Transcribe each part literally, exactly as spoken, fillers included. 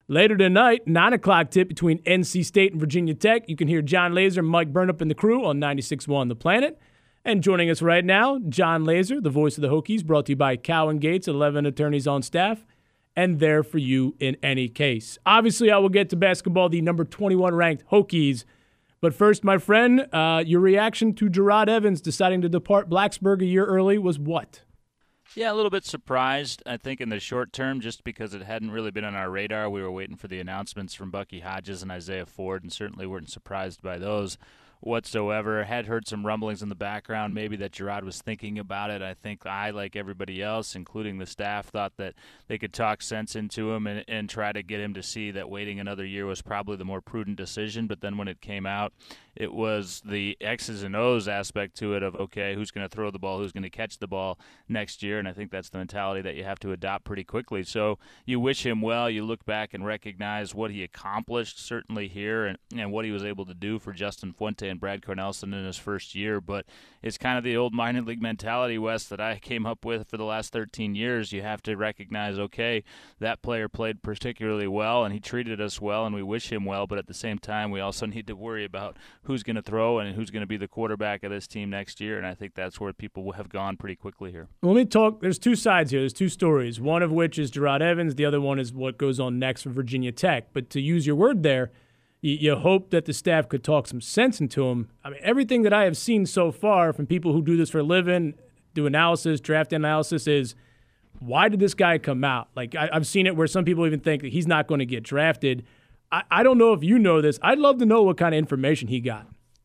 Later tonight, nine o'clock tip between N C State and Virginia Tech. You can hear John Laser and Mike Burnup and the crew on ninety-six point one The Planet. And joining us right now, John Laser, the voice of the Hokies, brought to you by Cowan Gates, eleven attorneys on staff, and there for you in any case. Obviously, I will get to basketball, the number twenty-one ranked Hokies. But first, my friend, uh, your reaction to Jerod Evans deciding to depart Blacksburg a year early was what? Yeah, a little bit surprised, I think, in the short term, just because it hadn't really been on our radar. We were waiting for the announcements from Bucky Hodges and Isaiah Ford, and certainly weren't surprised by those whatsoever. Had heard some rumblings in the background, maybe that Jerod was thinking about it. I think I, like everybody else, including the staff, thought that they could talk sense into him and, and try to get him to see that waiting another year was probably the more prudent decision. But then when it came out, it was the X's and O's aspect to it of, okay, who's going to throw the ball, who's going to catch the ball next year, and I think that's the mentality that you have to adopt pretty quickly. So you wish him well. You look back and recognize what he accomplished, certainly here, and, and what he was able to do for Justin Fuente and Brad Cornelison in his first year. But it's kind of the old minor league mentality, Wes, that I came up with for the last thirteen years. You have to recognize, okay, that player played particularly well, and he treated us well, and we wish him well, but at the same time, we also need to worry about who's going to throw and who's going to be the quarterback of this team next year, and I think that's where people have gone pretty quickly here. Let me talk. There's two sides here. There's two stories, one of which is Jerod Evans. The other one is what goes on next for Virginia Tech. But to use your word there, you, you hope that the staff could talk some sense into him. I mean, everything that I have seen so far from people who do this for a living, do analysis, draft analysis, is why did this guy come out? Like, I, I've seen it where some people even think that he's not going to get drafted. I, I don't know if you know this. I'd love to know what kind of information he got.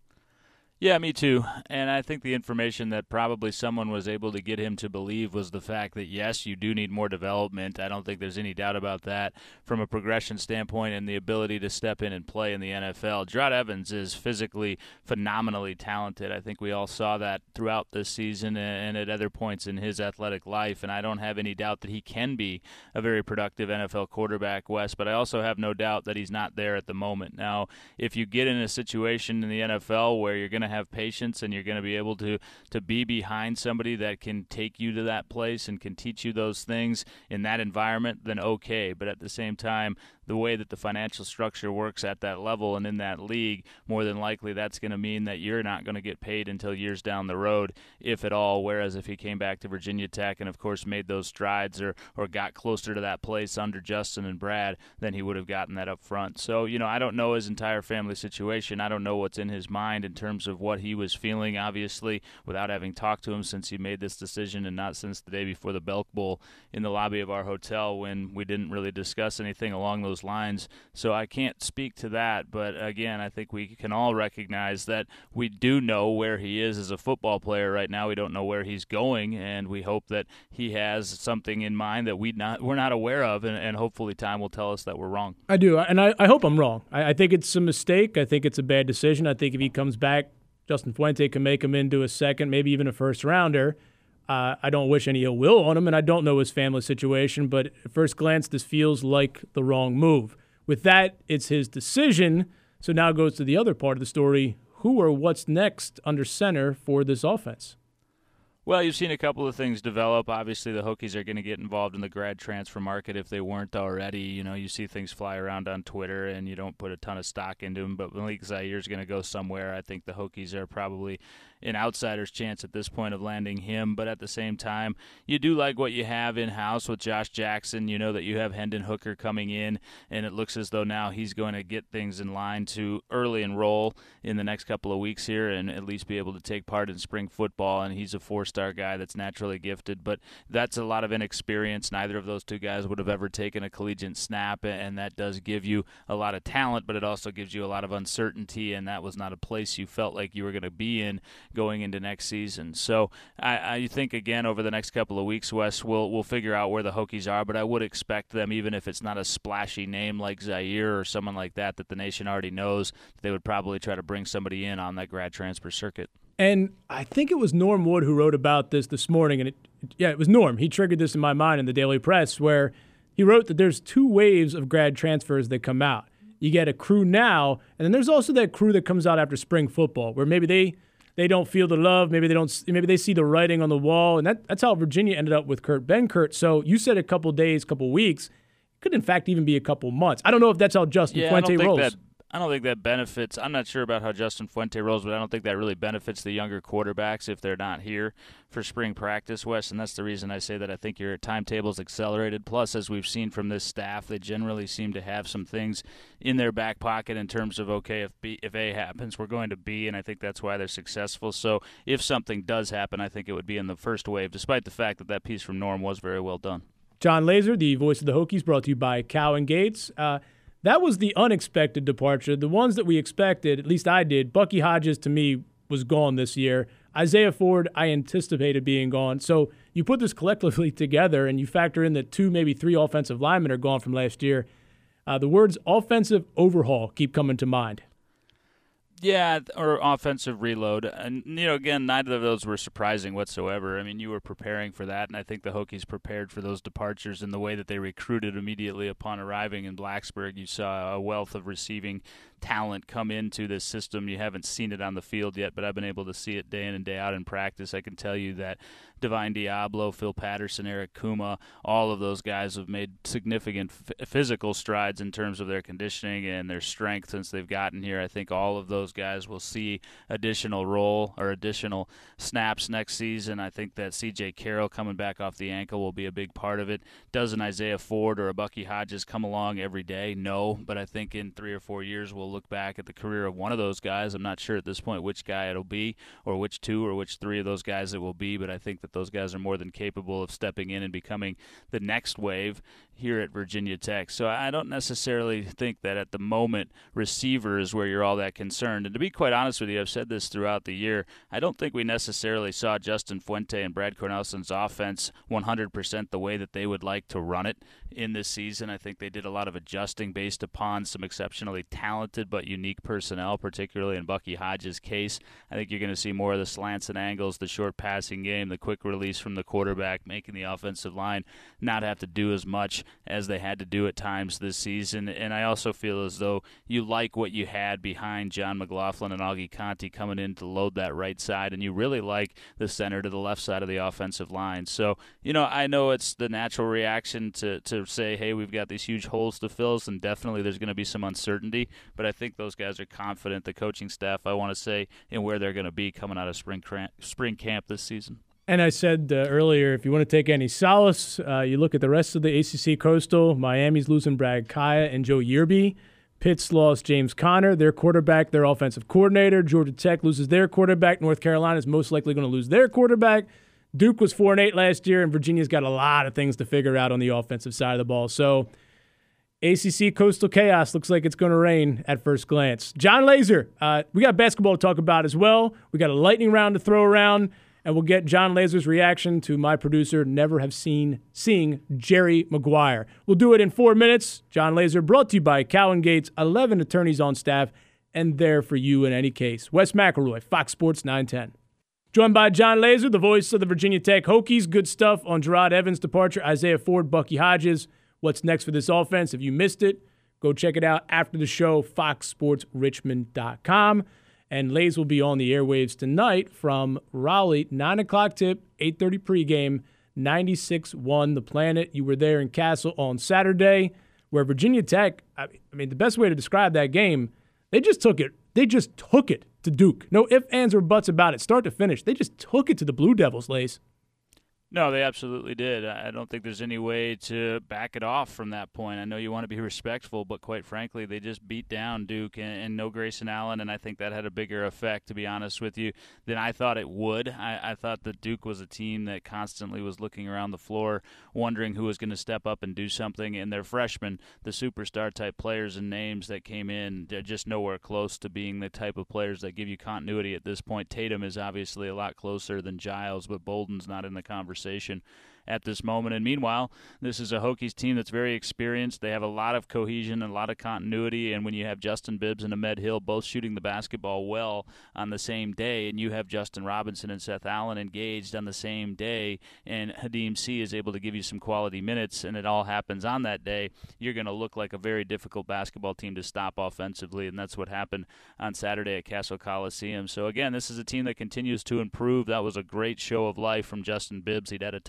Yeah, me too. And I think the information that probably someone was able to get him to believe was the fact that, yes, you do need more development. I don't think there's any doubt about that from a progression standpoint and the ability to step in and play in the N F L. Jerod Evans is physically phenomenally talented. I think we all saw that throughout this season and at other points in his athletic life, and I don't have any doubt that he can be a very productive N F L quarterback, Wes, but I also have no doubt that he's not there at the moment. Now, if you get in a situation in the N F L where you're going to have patience and you're going to be able to to be behind somebody that can take you to that place and can teach you those things in that environment, then okay. But at the same time, the way that the financial structure works at that level and in that league, more than likely that's going to mean that you're not going to get paid until years down the road, if at all. Whereas if he came back to Virginia Tech and, of course, made those strides or, or got closer to that place under Justin and Brad, then he would have gotten that up front. So, you know, I don't know his entire family situation. I don't know what's in his mind in terms of what he was feeling, obviously, without having talked to him since he made this decision and not since the day before the Belk Bowl in the lobby of our hotel when we didn't really discuss anything along those lines. So I can't speak to that, but again, I think we can all recognize that we do know where he is as a football player right now. We don't know where he's going, and we hope that he has something in mind that we not we're not aware of, and, and hopefully time will tell us that we're wrong. I do, and I, I hope I'm wrong. I, I think it's a mistake. I think it's a bad decision. I think if he comes back, Justin Fuente can make him into a second, maybe even a first rounder. Uh, I don't wish any ill will on him, and I don't know his family situation, but at first glance, this feels like the wrong move. With that, it's his decision, so now it goes to the other part of the story. Who or what's next under center for this offense? Well, you've seen a couple of things develop. Obviously, the Hokies are going to get involved in the grad transfer market if they weren't already. You know, you see things fly around on Twitter, and you don't put a ton of stock into them, but Malik Zaire is going to go somewhere. I think the Hokies are probably an outsider's chance at this point of landing him, but at the same time, you do like what you have in-house with Josh Jackson. You know that you have Hendon Hooker coming in, and it looks as though now he's going to get things in line to early enroll in the next couple of weeks here and at least be able to take part in spring football, and he's a four-star guy that's naturally gifted, but that's a lot of inexperience. Neither of those two guys would have ever taken a collegiate snap, and that does give you a lot of talent, but it also gives you a lot of uncertainty, and that was not a place you felt like you were going to be in going into next season. So I, I think, again, over the next couple of weeks, Wes, we'll, we'll figure out where the Hokies are, but I would expect them, even if it's not a splashy name like Zaire or someone like that that the nation already knows, they would probably try to bring somebody in on that grad transfer circuit. And I think it was Norm Wood who wrote about this this morning, and it, yeah, it was Norm. He triggered this in my mind in the Daily Press, where he wrote that there's two waves of grad transfers that come out. You get a crew now, and then there's also that crew that comes out after spring football, where maybe they they don't feel the love, maybe they don't, maybe they see the writing on the wall, and that, that's how Virginia ended up with Kurt Benkert. So you said a couple days, couple weeks, could in fact even be a couple months. I don't know if that's how Justin yeah, Fuente I don't think rolls. That, I don't think that benefits. I'm not sure about how Justin Fuente rolls, but I don't think that really benefits the younger quarterbacks if they're not here for spring practice, Wes. And that's the reason I say that I think your timetable's accelerated. Plus, as we've seen from this staff, they generally seem to have some things in their back pocket in terms of, okay, if B, if A happens, we're going to B, and I think that's why they're successful. So if something does happen, I think it would be in the first wave, despite the fact that that piece from Norm was very well done. John Laser, the voice of the Hokies, brought to you by Cow and Gates. Uh, That was the unexpected departure. The ones that we expected, at least I did, Bucky Hodges to me was gone this year. Isaiah Ford, I anticipated being gone. So you put this collectively together and you factor in that two, maybe three offensive linemen are gone from last year. Uh, the words offensive overhaul keep coming to mind. Yeah, or offensive reload. And, you know, again, neither of those were surprising whatsoever. I mean, you were preparing for that, and I think the Hokies prepared for those departures in the way that they recruited immediately upon arriving in Blacksburg. You saw a wealth of receiving talent come into this system. You haven't seen it on the field yet, but I've been able to see it day in and day out in practice. I can tell you that Divine Diablo, Phil Patterson, Eric Kuma, all of those guys have made significant f- physical strides in terms of their conditioning and their strength since they've gotten here. I think all of those guys will see additional role or additional snaps next season. I think that C J Carroll coming back off the ankle will be a big part of it. Does an Isaiah Ford or a Bucky Hodges come along every day? No, but I think in three or four years we'll look back at the career of one of those guys. I'm not sure at this point which guy it'll be or which two or which three of those guys it will be, but I think that those guys are more than capable of stepping in and becoming the next wave here at Virginia Tech. So I don't necessarily think that at the moment receiver is where you're all that concerned. And to be quite honest with you, I've said this throughout the year, I don't think we necessarily saw Justin Fuente and Brad Cornelson's offense one hundred percent the way that they would like to run it in this season. I think they did a lot of adjusting based upon some exceptionally talented but unique personnel, particularly in Bucky Hodges' case. I think you're going to see more of the slants and angles, the short passing game, the quick release from the quarterback, making the offensive line not have to do as much as they had to do at times this season. And I also feel as though you like what you had behind John McLaughlin and Augie Conti coming in to load that right side, and you really like the center to the left side of the offensive line. So, you know, I know it's the natural reaction to, to say, hey, we've got these huge holes to fill, and definitely there's going to be some uncertainty, but I think those guys are confident, the coaching staff, I want to say, in where they're going to be coming out of spring, cramp, spring camp this season. And I said uh, earlier, if you want to take any solace, uh, you look at the rest of the A C C Coastal. Miami's losing Brad Kaya and Joe Yearby. Pitt's lost James Conner, their quarterback, their offensive coordinator. Georgia Tech loses their quarterback. North Carolina is most likely going to lose their quarterback. Duke was four and eight last year, and Virginia's got a lot of things to figure out on the offensive side of the ball. So A C C Coastal Chaos looks like it's going to rain at first glance. John Laser, uh, we got basketball to talk about as well. We got a lightning round to throw around. And we'll get John Laser's reaction to my producer, Never Have Seen, seeing Jerry Maguire. We'll do it in four minutes. John Laser, brought to you by Cow and Gates, eleven attorneys on staff, and there for you in any case. Wes McElroy, Fox Sports nine ten. Joined by John Laser, the voice of the Virginia Tech Hokies. Good stuff on Gerard Evans' departure, Isaiah Ford, Bucky Hodges. What's next for this offense? If you missed it, go check it out after the show, fox sports richmond dot com. And Lays will be on the airwaves tonight from Raleigh, nine o'clock tip, eight thirty pregame, ninety-six one The Planet. You were there in Castle on Saturday, where Virginia Tech, I mean, the best way to describe that game, they just took it. They just took it to Duke. No ifs, ands, or buts about it. Start to finish. They just took it to the Blue Devils, Lays. No, they absolutely did. I don't think there's any way to back it off from that point. I know you want to be respectful, but quite frankly, they just beat down Duke and, and no Grayson Allen, and I think that had a bigger effect, to be honest with you, than I thought it would. I, I thought that Duke was a team that constantly was looking around the floor, wondering who was going to step up and do something, and their freshmen, the superstar-type players and names that came in, they're just nowhere close to being the type of players that give you continuity at this point. Tatum is obviously a lot closer than Giles, but Bolden's not in the conversation at this moment. And meanwhile, this is a Hokies team that's very experienced. They have a lot of cohesion and a lot of continuity, and when you have Justin Bibbs and Ahmed Hill both shooting the basketball well on the same day, and you have Justin Robinson and Seth Allen engaged on the same day, and Hadim C is able to give you some quality minutes, and it all happens on that day, you're going to look like a very difficult basketball team to stop offensively, and that's what happened on Saturday at Castle Coliseum. So again, this is a team that continues to improve. That was a great show of life from Justin Bibbs. He'd had a tough stretch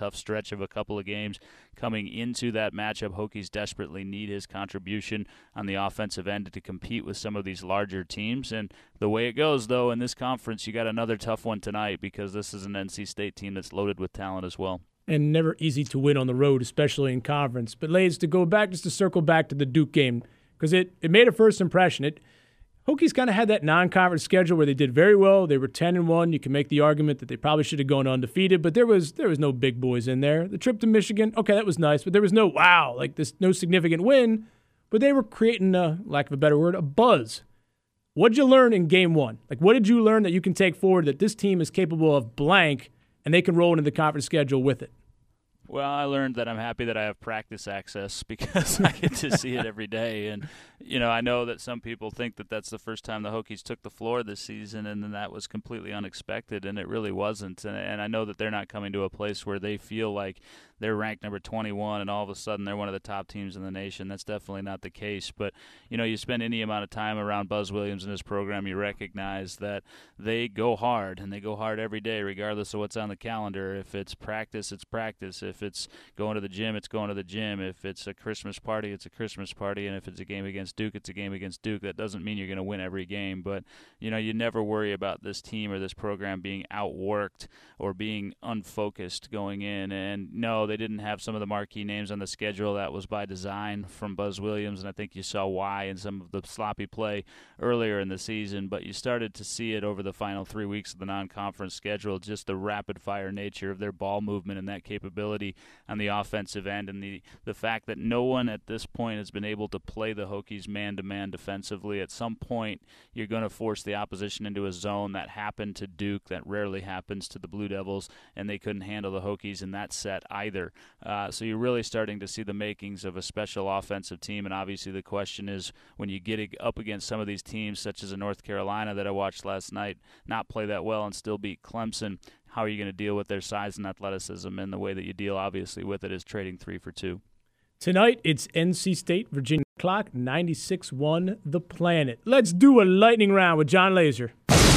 stretch of a couple of games coming into that matchup. Hokies desperately need his contribution on the offensive end to compete with some of these larger teams. And the way it goes, though, in this conference, you got another tough one tonight because this is an N C State team that's loaded with talent as well. And never easy to win on the road, especially in conference. But, Lays, to go back, just to circle back to the Duke game, because it, it made a first impression. It Hokies kind of had that non-conference schedule where they did very well. They were ten and one. You can make the argument that they probably should have gone undefeated, but there was there was no big boys in there. The trip to Michigan, okay, that was nice, but there was no wow, like this, no significant win. But they were creating, a, lack of a better word, a buzz. What did you learn in game one? Like, what did you learn that you can take forward that this team is capable of blank and they can roll into the conference schedule with it? Well, I learned that I'm happy that I have practice access because I get to see it every day. And, you know, I know that some people think that that's the first time the Hokies took the floor this season, and then that was completely unexpected, and it really wasn't. And, and I know that they're not coming to a place where they feel like they're ranked number twenty-one and all of a sudden they're one of the top teams in the nation. That's definitely not the case. But, you know, you spend any amount of time around Buzz Williams and his program, you recognize that they go hard, and they go hard every day regardless of what's on the calendar. If it's practice, it's practice. If it's going to the gym, it's going to the gym. If it's a Christmas party, it's a Christmas party. And if it's a game against Duke, it's a game against Duke. That doesn't mean you're going to win every game. But, you know, you never worry about this team or this program being outworked or being unfocused going in. And, no, they didn't have some of the marquee names on the schedule. That was by design from Buzz Williams, and I think you saw why in some of the sloppy play earlier in the season. But you started to see it over the final three weeks of the non-conference schedule, just the rapid-fire nature of their ball movement and that capability on the offensive end, and the, the fact that no one at this point has been able to play the Hokies man-to-man defensively. At some point, you're going to force the opposition into a zone. That happened to Duke. That rarely happens to the Blue Devils, and they couldn't handle the Hokies in that set either. Uh, so you're really starting to see the makings of a special offensive team, and obviously the question is when you get up against some of these teams, such as a North Carolina that I watched last night, not play that well and still beat Clemson, how are you going to deal with their size and athleticism? And the way that you deal, obviously, with it is trading three for two. Tonight, it's N C State, Virginia. Clock ninety-six one, The Planet. Let's do a lightning round with John Laser.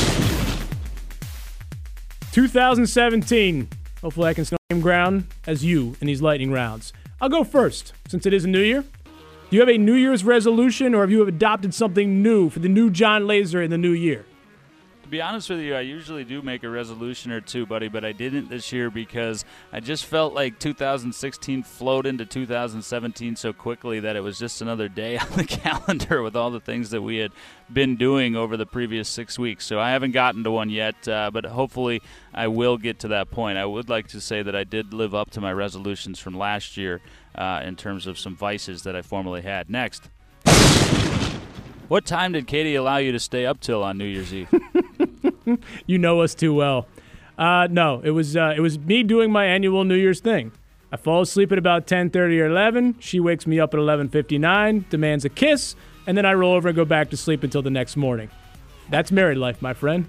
two thousand seventeen. Hopefully I can stand the same ground as you in these lightning rounds. I'll go first, since it is a new year. Do you have a New Year's resolution, or have you adopted something new for the new John Laser in the new year? To be honest with you, I usually do make a resolution or two, buddy, but I didn't this year because I just felt like two thousand sixteen flowed into two thousand seventeen so quickly that it was just another day on the calendar with all the things that we had been doing over the previous six weeks. So I haven't gotten to one yet, uh, but hopefully I will get to that point. I would like to say that I did live up to my resolutions from last year uh, in terms of some vices that I formerly had. Next. What time did Katie allow you to stay up till on New Year's Eve? You know us too well. Uh, no, it was uh, it was me doing my annual New Year's thing. I fall asleep at about ten thirty or eleven. She wakes me up at eleven fifty-nine, demands a kiss, and then I roll over and go back to sleep until the next morning. That's married life, my friend.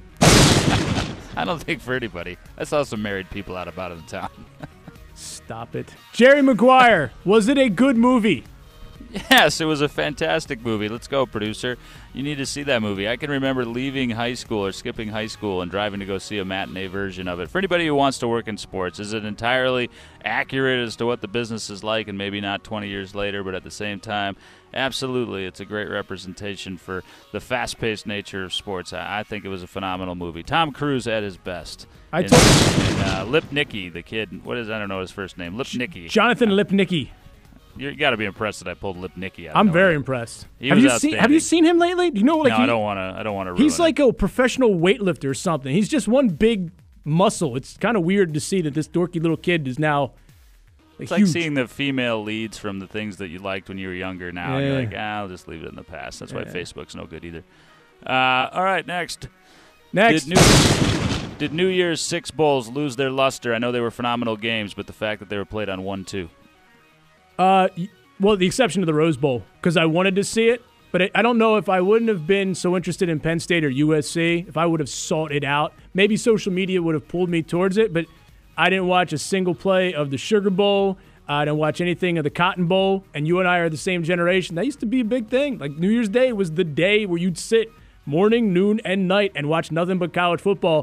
I don't think for anybody. I saw some married people out about in town. Stop it. Jerry Maguire, was it a good movie? Yes, it was a fantastic movie. Let's go, producer. You need to see that movie. I can remember leaving high school or skipping high school and driving to go see a matinee version of it. For anybody who wants to work in sports, is it entirely accurate as to what the business is like, and maybe not twenty years later, but at the same time, absolutely, it's a great representation for the fast-paced nature of sports. I, I think it was a phenomenal movie. Tom Cruise at his best. I told and, and uh, Lipnicki, the kid, what is, I don't know his first name, Lipnicki. Jonathan Lipnicki. You got to be impressed that I pulled Lipnicki out. I'm very impressed. He have was you seen Have you seen him lately? Do you know like No, he, I don't want to. I don't want to. He's like it. a professional weightlifter or something. He's just one big muscle. It's kind of weird to see that this dorky little kid is now. Like, it's like huge. seeing the female leads from the things that you liked when you were younger. Now yeah. and you're like, ah, I'll just leave it in the past. That's yeah. why Facebook's no good either. Uh, all right, next. Next. Did New, did New Year's Six Bowls lose their luster? I know they were phenomenal games, but the fact that they were played on one two. Uh. Well, the exception of the Rose Bowl, because I wanted to see it, but I, I don't know if I wouldn't have been so interested in Penn State or U S C, if I would have sought it out. Maybe social media would have pulled me towards it, but I didn't watch a single play of the Sugar Bowl. I didn't watch anything of the Cotton Bowl, and you and I are the same generation. That used to be a big thing. Like New Year's Day was the day where you'd sit morning, noon, and night and watch nothing but college football.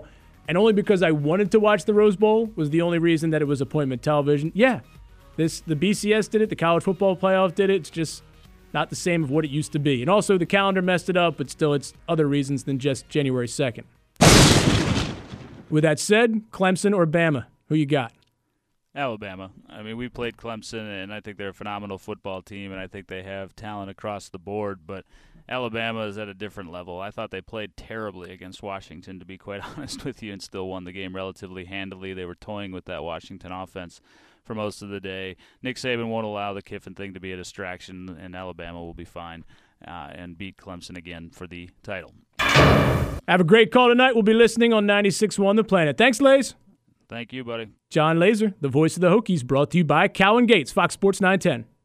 and only because I wanted to watch the Rose Bowl was the only reason that it was appointment television. Yeah, this the B C S did it. The College Football Playoff did it. It's just not the same of what it used to be. And also the calendar messed it up, but still it's other reasons than just January second. With that said, Clemson or Bama, who you got? Alabama. I mean, we played Clemson, and I think they're a phenomenal football team, and I think they have talent across the board, but Alabama is at a different level. I thought they played terribly against Washington, to be quite honest with you, and still won the game relatively handily. They were toying with that Washington offense for most of the day. Nick Saban won't allow the Kiffin thing to be a distraction, and Alabama will be fine uh, and beat Clemson again for the title. Have a great call tonight. We'll be listening on ninety-six point one The Planet. Thanks, Lays. Thank you, buddy. John Laser, the voice of the Hokies, brought to you by Cowan Gates, Fox Sports nine ten.